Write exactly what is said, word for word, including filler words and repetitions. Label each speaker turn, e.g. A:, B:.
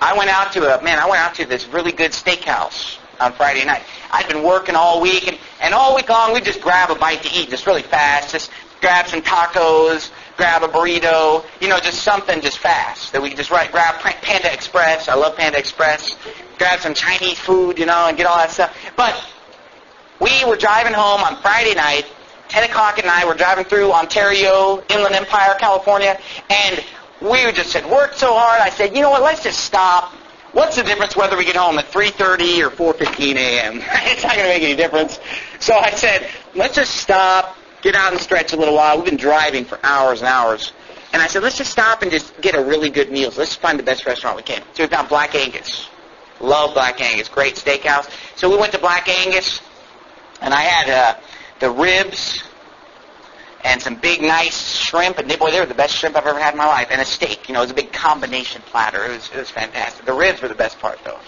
A: I went out to a, man, I went out to this really good steakhouse on Friday night. I'd been working all week, and, and all week long we'd just grab a bite to eat, just really fast, just grab some tacos, grab a burrito, you know, just something just fast that we could just right, grab Panda Express. I love Panda Express. Grab some Chinese food, you know, and get all that stuff. But we were driving home on Friday night, ten o'clock at night. We're driving through Ontario, Inland Empire, California, and we just had worked so hard. I said, you know what, let's just stop. What's the difference whether we get home at three thirty or four fifteen a.m.? It's not going to make any difference. So I said, let's just stop, get out and stretch a little while. We've been driving for hours and hours. And I said, let's just stop and just get a really good meal. Let's find the best restaurant we can. So we found Black Angus. Love Black Angus. Great steakhouse. So we went to Black Angus, and I had uh, the ribs and some big, nice shrimp. And they, boy, they were the best shrimp I've ever had in my life. And a steak. You know, it was a big combination platter. It was, it was fantastic. The ribs were the best part, though.